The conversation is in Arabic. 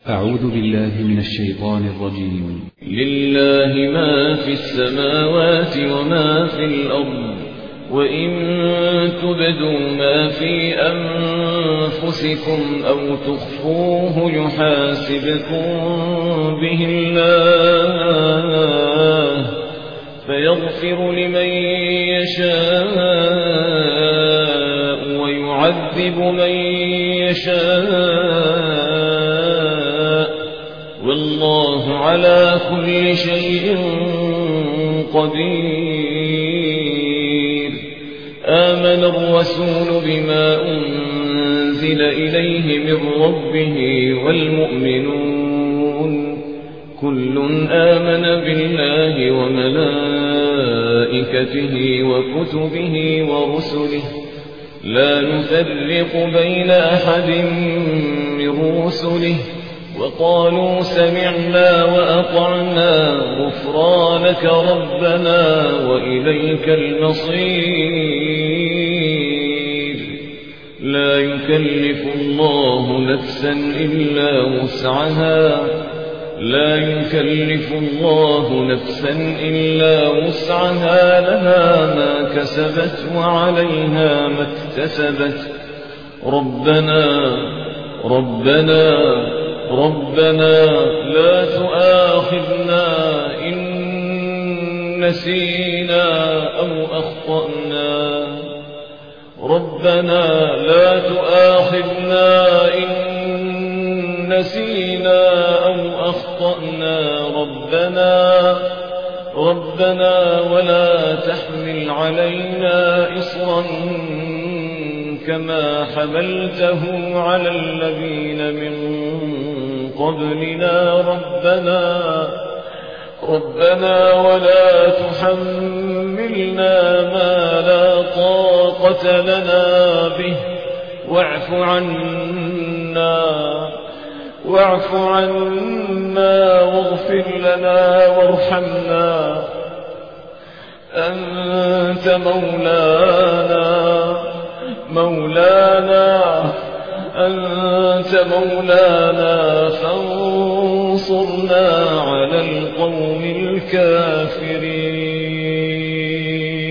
أعوذ بالله من الشيطان الرجيم. لله ما في السماوات وما في الأرض، وإن تبدوا ما في أنفسكم أو تخفوه يحاسبكم به الله فيغفر لمن يشاء ويعذب من يشاء، والله على كل شيء قدير. آمن الرسول بما أنزل إليه من ربه والمؤمنون كل آمن بالله وملائكته وكتبه ورسله لا نفرق بين أحد من رسله، وقالوا سمعنا وأطعنا غفرانك ربنا وإليك المصير. لا يكلف الله نفسا إلا وسعها، لا يكلف الله نفسا إلا وسعها، لها ما كسبت وعليها ما اكتسبت. ربنا لا تؤاخذنا إن نسينا أو أخطأنا، ربنا لا تؤاخذنا إن نسينا أو أخطأنا، ربنا ولا تحمل علينا إصرا كما حملته على الذين من قبلنا، ربنا ولا تحملنا ما لا طاقة لنا به، واعف عنا واغفر لنا وارحمنا، أنت مولانا فانصرنا على القوم الكافرين.